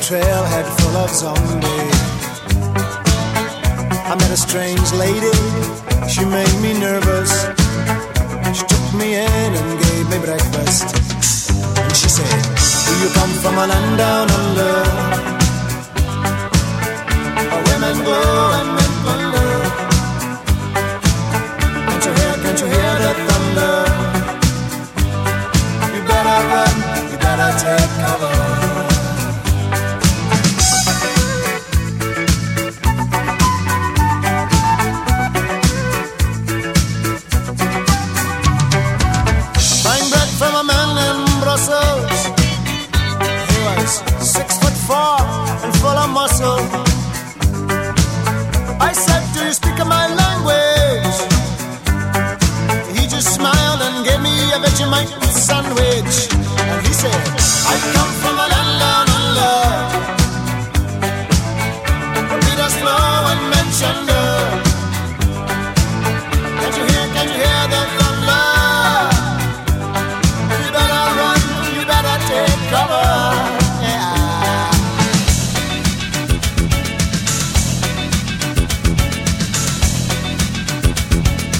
trailhead full of zombies. I met a strange lady, she made me nervous. She took me in and gave me breakfast. And she said, do you come from a land down under, where women go and men wonder? Can't you hear the thunder? You better run, you better take cover. He was 6'4" and full of muscle. I said, do you speak my language? He just smiled and gave me a Vegemite sandwich. And he said, I come from a land down under, where Peter's flow and mention